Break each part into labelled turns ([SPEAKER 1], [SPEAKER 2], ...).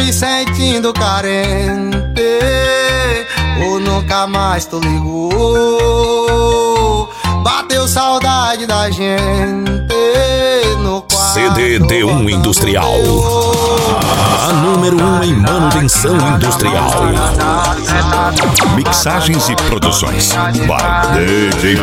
[SPEAKER 1] me sentindo carente, ou nunca mais tu ligou. Bateu saudade da gente no quarto.
[SPEAKER 2] CDD1 Industrial, a número 1 em manutenção industrial. Mixagens e produções by DJ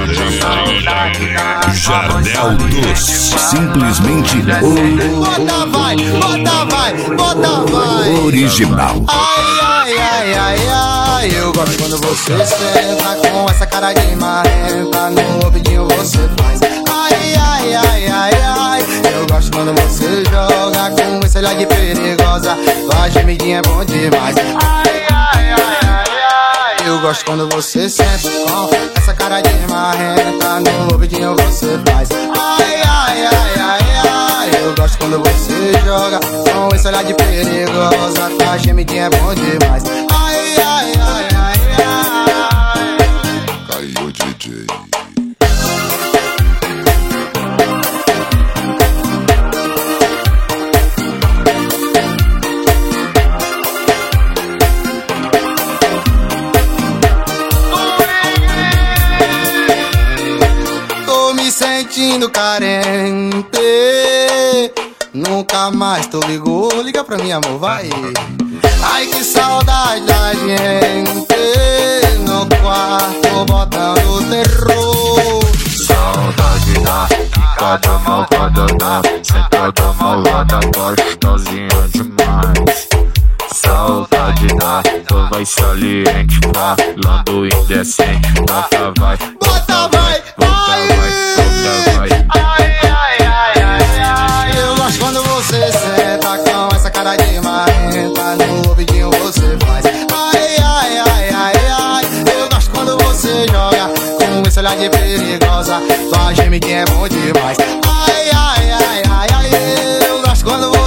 [SPEAKER 2] Jardel dos. Simplesmente
[SPEAKER 1] bota vai, bota vai.
[SPEAKER 2] Original.
[SPEAKER 1] Ai, ai, ai, ai, ai. Eu gosto quando você senta com essa cara de marrenta. No ouvidinho você faz. Ai, ai, ai, ai, ai. Eu gosto quando você joga com esse olhar de perigosa. Tua gemidinha é bom demais. Ai, ai, ai, ai, ai. Eu gosto quando você senta com essa cara de marrenta. No ouvidinho você faz. Ai, ai, ai, ai, ai. Eu gosto quando você joga com esse olhar de perigosa. Tua gemidinha é bom demais. Ai, ai, ai, ai, ai.
[SPEAKER 2] Caiu DJ.
[SPEAKER 1] Tô me sentindo carente, nunca mais tu ligou. Liga pra mim, amor, vai. Ai, que saudade da gente no quarto botando terror.
[SPEAKER 3] Saudade da picada malvada da sentada malvada, gostosinha demais. Saudade da vai saliente, falando indecente. Bota vai,
[SPEAKER 1] bota vai,
[SPEAKER 3] bota vai.
[SPEAKER 1] Ai, ai, ai, ai, ai. Eu gosto quando você senta com essa cara de marrenta. No ouvidinho você faz. Ai, ai, ai, ai, ai. Eu gosto quando você joga com esse olhar de perigosa. Tua gemidinha é bom demais. Ai, ai, ai, ai, ai. Eu gosto quando